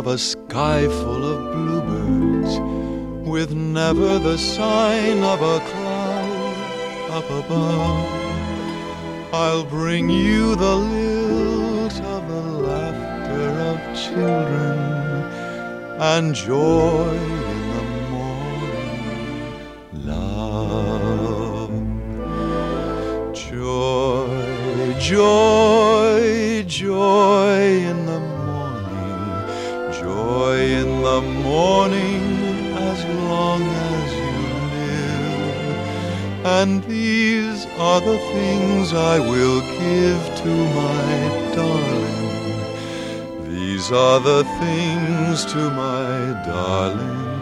a sky full of bluebirds, with never the sign of a cloud up above. I'll bring you the lilt of the laughter of children and joy in the morning, love. Joy, joy, joy in the morning, joy in the morning as long as you live. And these are the things I will give to my darling. These are the things to my darling.